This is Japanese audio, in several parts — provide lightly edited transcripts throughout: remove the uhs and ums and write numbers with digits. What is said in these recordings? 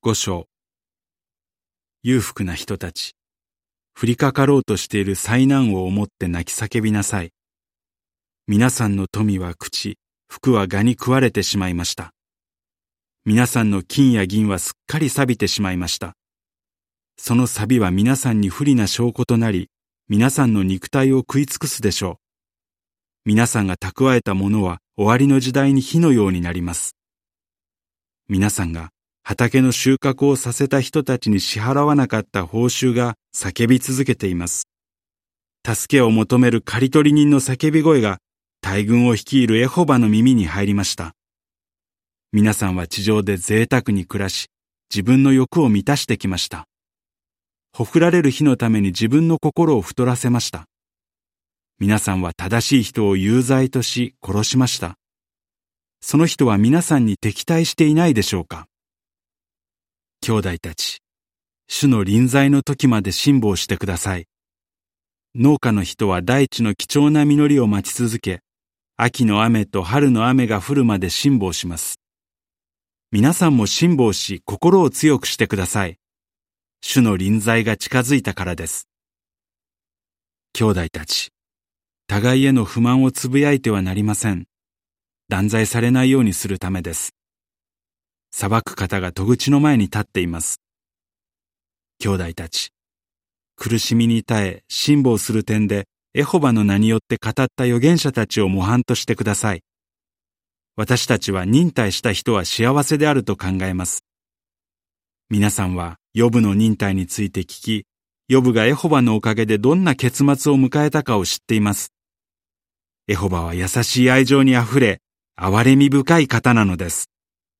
5章。裕福な人たち、降りかかろうとしている災難を思って泣き叫びなさい。皆さんの富は朽ち、服は蛾に食われてしまいました。皆さんの金や銀はすっかり錆びてしまいました。その錆は皆さんに不利な証拠となり、皆さんの肉体を食い尽くすでしょう。皆さんが蓄えたものは終わりの時代に火のようになります。皆さんが畑の収穫をさせた人たちに支払わなかった報酬が叫び続けています。助けを求める刈り取り人の叫び声が大軍を率いるエホバの耳に入りました。皆さんは地上で贅沢に暮らし、自分の欲を満たしてきました。ほふられる日のために自分の心を太らせました。皆さんは正しい人を有罪とし殺しました。その人は皆さんに敵対していないでしょうか。兄弟たち、主の臨在の時まで辛抱してください。農家の人は大地の貴重な実りを待ち続け、秋の雨と春の雨が降るまで辛抱します。皆さんも辛抱し心を強くしてください。主の臨在が近づいたからです。兄弟たち、互いへの不満をつぶやいてはなりません。断罪されないようにするためです。裁く方が戸口の前に立っています。兄弟たち、苦しみに耐え辛抱する点でエホバの名によって語った預言者たちを模範としてください。私たちは忍耐した人は幸せであると考えます。皆さんはヨブの忍耐について聞き、ヨブがエホバのおかげでどんな結末を迎えたかを知っています。エホバは優しい愛情にあふれ、憐れみ深い方なのです。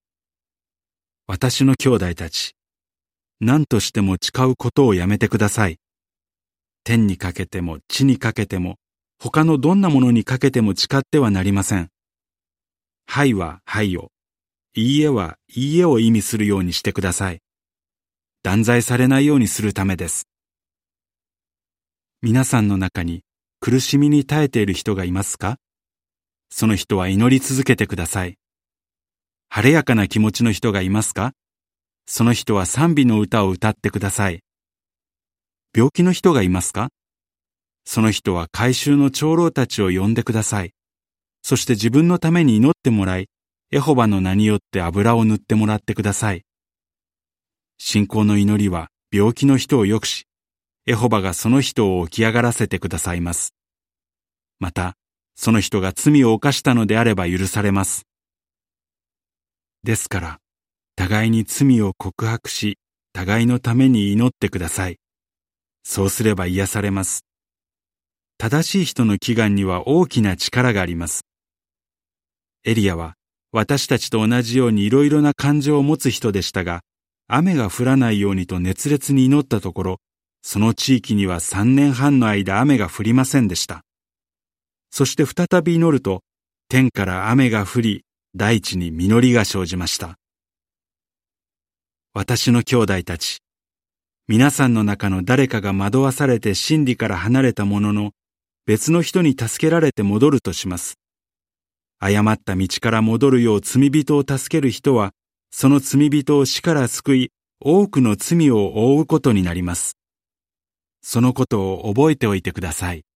私の兄弟たち、何としても誓うことをやめてください。天にかけても地にかけても、他のどんなものにかけても誓ってはなりません。はいははいを、いいえはいいえを意味するようにしてください。断罪されないようにするためです。皆さんの中に苦しみに耐えている人がいますか？その人は祈り続けてください。晴れやかな気持ちの人がいますか？その人は賛美の歌を歌ってください。病気の人がいますか？その人は改宗の長老たちを呼んでください。そして自分のために祈ってもらい、エホバの名によって油を塗ってもらってください。信仰の祈りは病気の人を良くし、エホバがその人を起き上がらせてくださいます。また、その人が罪を犯したのであれば許されます。ですから、互いに罪を告白し、互いのために祈ってください。そうすれば癒されます。正しい人の祈願には大きな力があります。エリアは私たちと同じようにいろいろな感情を持つ人でしたが、雨が降らないようにと熱烈に祈ったところ、その地域には3年半の間雨が降りませんでした。そして再び祈ると、天から雨が降り、大地に実りが生じました。私の兄弟たち、皆さんの中の誰かが惑わされて真理から離れたものの、別の人に助けられて戻るとします。誤った道から戻るよう罪人を助ける人は、その罪人を死から救い、多くの罪を負うことになります。そのことを覚えておいてください。